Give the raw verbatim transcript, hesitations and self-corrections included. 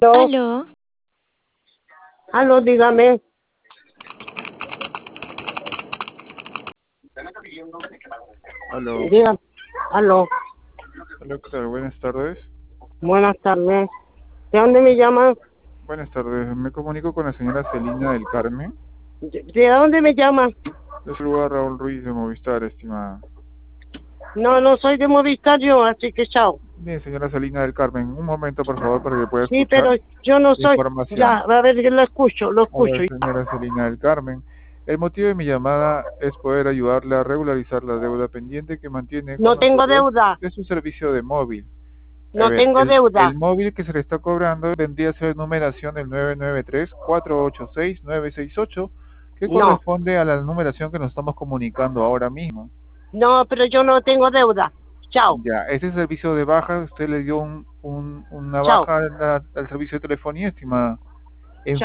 Aló, Aló, aló, dígame. Aló, Diga, aló, aló, ¿qué tal? Buenas tardes. buenas tardes. ¿De dónde me llaman? Buenas tardes, me comunico con la señora Celina del Carmen. ¿De, de dónde me llaman? Le saluda Raúl Ruiz de Movistar, estimada. No, no soy de Movistar yo, así que chao. Bien, señora Celina del Carmen, un momento por favor para que pueda Sí, escuchar pero yo no la soy. Ya, información. a ver, yo lo escucho, lo A escucho. ver, señora Celina del Carmen, el motivo de mi llamada es poder ayudarle a regularizar la deuda pendiente que mantiene con No tengo nosotros deuda, de su servicio de móvil. A no ver, tengo el, el deuda. móvil que se le está cobrando vendría a ser numeración del nueve nueve tres, cuatro ocho seis, nueve seis ocho, que No, corresponde a la numeración que nos estamos comunicando ahora mismo. no, pero yo no tengo deuda. Chao, Ya, este servicio de baja, usted le dio un, un- una chao. baja al, al servicio de telefonía, estimada.